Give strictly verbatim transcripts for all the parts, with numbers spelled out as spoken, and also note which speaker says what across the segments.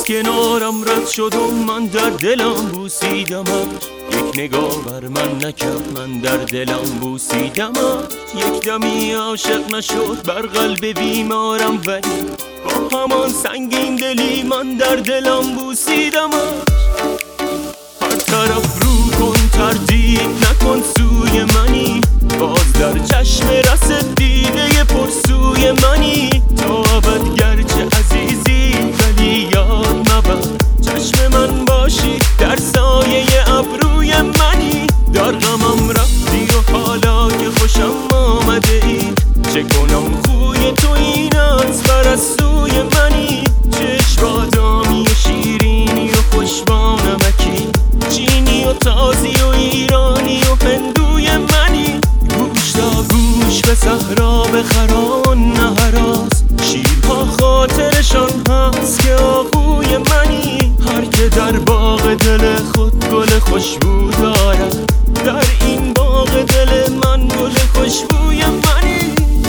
Speaker 1: کنارم رد شد و من در دلم بوسیدمش. یک نگاه بر من نکرد، من در دلم بوسیدمش. یک دمی عاشق نشد بر قلب بیمارم، ولی با همان سنگین دلی من در دلم بوسیدمش. هر طرف رو کن، تردید نکن سوی منی، باز در چشم رست دیده پرسوی منی. تا ابد گرچه عزیزی ولی یاد مبر، چشم من باشی در سایه ابروی منی. در غمم رفتی و حالا که خوشم آمده ای، چه کنم خوی تو این از بر از سوی منی. چشم بادامی و شیرینی و خوش با نمکی، چینی و تازی و ایرانی و هندوی منی. گوش تا گوش به صحرا بخران نه هراس، شیرها خاطرشان هست که آهوی منی. هر که در باغ دل خود گل خوشبو دارد، در این باغ دل من گل خوشبوی منی.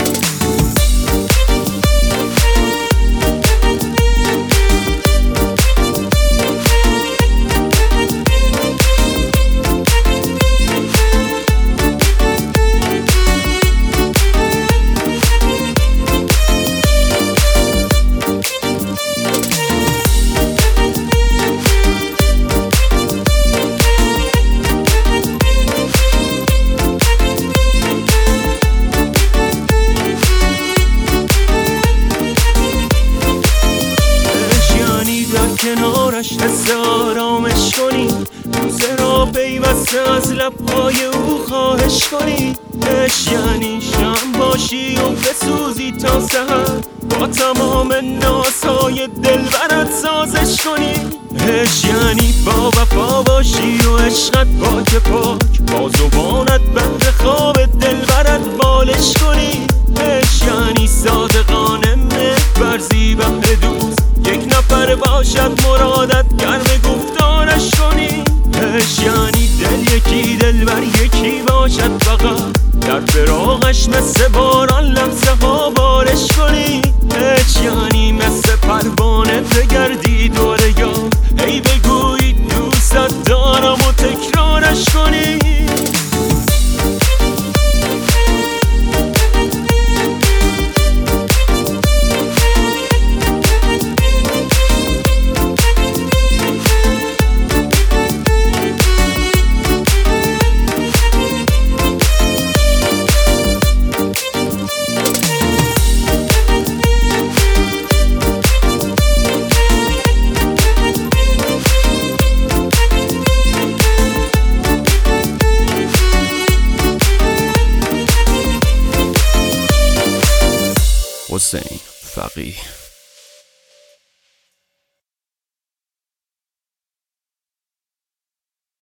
Speaker 1: کنارش حس آرامش کنی، روزه را پیوسته از لبهای او خواهش کنی. عشق یعنی شم باشی و بسوزی تا سحر، با تمام نازهای دلبرت سازش کنی. عشق یعنی با وفا باشی و عشقت پاک پاک، با زبانت بهر خواب دلبرت بالش کنی. عشق یعنی صادقانه مهر ورزی بهر دوست، یک نفر باشد مرادت گرم گفتارش کنی. عشق یعنی دل یکی دلبر یکی باشد فقط، در فراقش مثل باران لحظه ها بارش کنی. عشق یعنی مثل پروانه بگردی دور یار، هی بگویی دوستت دارم و تکرارش کنی.
Speaker 2: حسین فقیه.